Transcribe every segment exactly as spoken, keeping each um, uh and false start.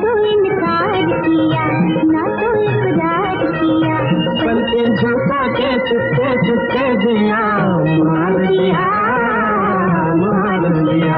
तो इनकार किया, ना तो इकरार किया, बल्कि झूठा के चुपके चुपके दिया मार दिया, मार दिया।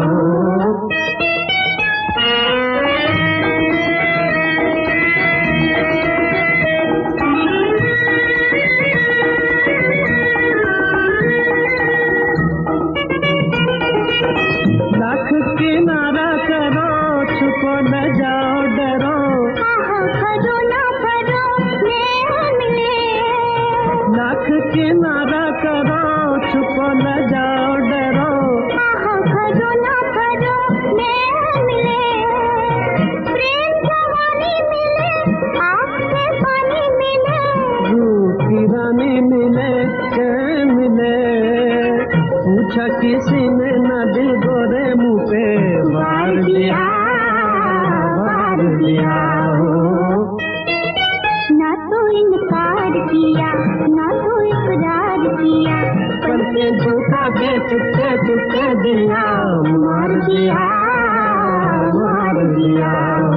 लाख किनारा करो, छुपो न जाओ डरो, करो ना करो मैं मिले। लाख किनारा करो, छुपो न जाओ डरो, करो ना करो मैं मिले। प्रेम जवानी मिले, आँख से पानी मिले, रूप की रानी मिले चैन मिले। पूछा किसी ने न दिल गोरे मुँह पे वार दिया, वार दिया। ना तो इनकार किया, ना तो इकरार किया, बल्कि झूठा के चुपके चुपके दिया मार दिया, मार दिया।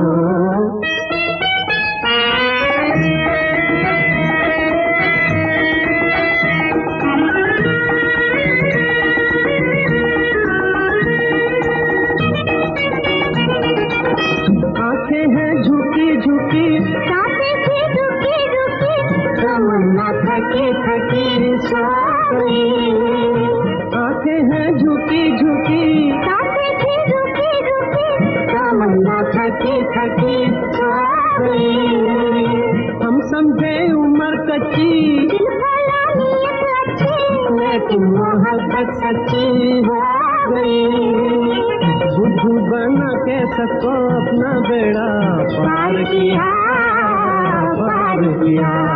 आंखें हैं झुकी झुकी, सांसें थी रुकी रुकी, तमन्ना थकी थकी सो गई। आंखें हैं झुकी झुकी, सांसें थी रुकी रुकी, तमन्ना थकी थकी सो गई। हम समझे उम्र कच्ची, दिल भला नीयत अच्छी, लेकिन मोहब्बत सच्ची हो गई। बुद्धू बना के सबको अपना बेड़ा पार किया, पार किया।